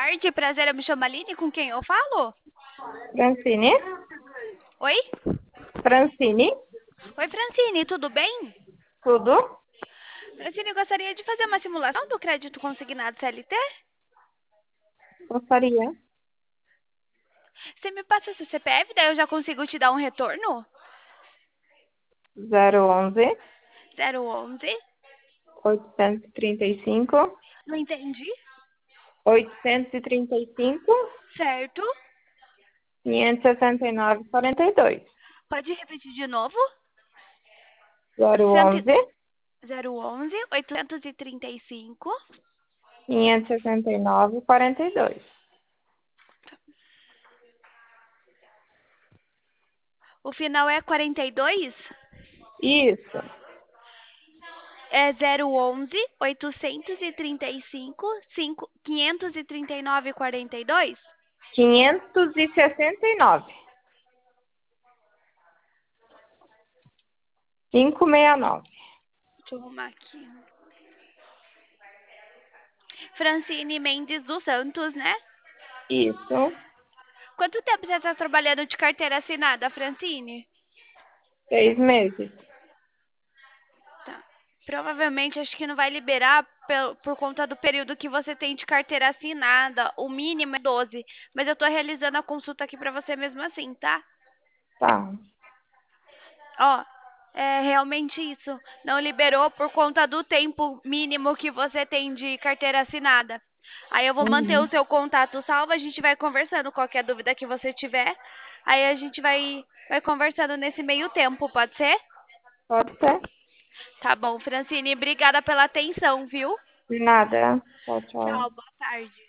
tarde, prazer, eu me chamo Aline, com quem eu falo? Francine? Oi? Francine? Oi, Francine, tudo bem? Tudo? Francine, eu gostaria de fazer uma simulação do crédito consignado CLT. Gostaria. Você me passa seu CPF, daí eu já consigo te dar um retorno? 011 011. 835 Não entendi. 835 Certo. 569 42. Pode repetir de novo? 011 011 835. 569 42. O final é 42? Isso. É 011 835 539 42? 569 569. Deixa eu arrumar aqui. Francine Mendes dos Santos, né? Isso. Quanto tempo você está trabalhando de carteira assinada, Francine? 6 meses. Tá. Provavelmente acho que não vai liberar por conta do período que você tem de carteira assinada. O mínimo é 12. Mas eu estou realizando a consulta aqui para você mesmo assim, tá? Tá. Ó, é realmente isso. Não liberou por conta do tempo mínimo que você tem de carteira assinada. Aí eu vou manter o Uhum. seu contato salvo, a gente vai conversando qualquer dúvida que você tiver. Aí a gente vai conversando nesse meio tempo, pode ser? Pode ser. Tá bom, Francine, obrigada pela atenção, viu? De nada. Tchau, tchau. Tchau, boa tarde.